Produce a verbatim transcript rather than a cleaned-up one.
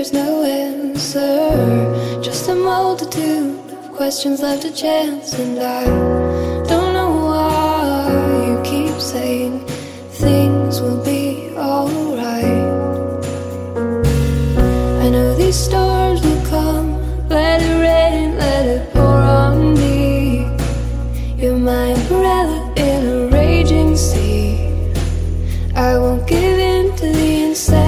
there's no answer, just a multitude of questions left to chance. And I don't know why you keep saying things will be alright. I know these storms will come, let it rain, let it pour on me. You're my umbrella in a raging sea. I won't give in to the insanity.